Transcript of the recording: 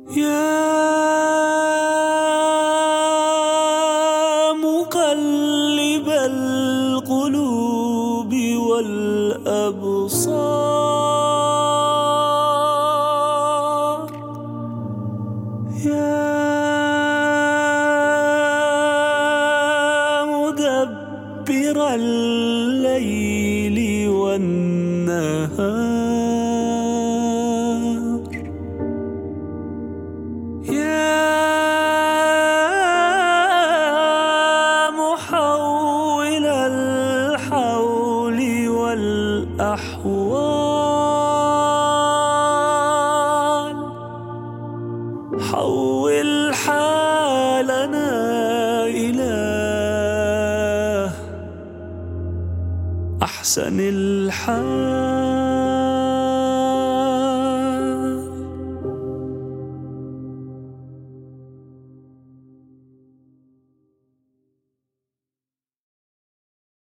يا مقلب القلوب والأبصار، يا مدبر الليل والنهار، يا محول الحول والأحوال، حول حالنا إلى أحسن الحال.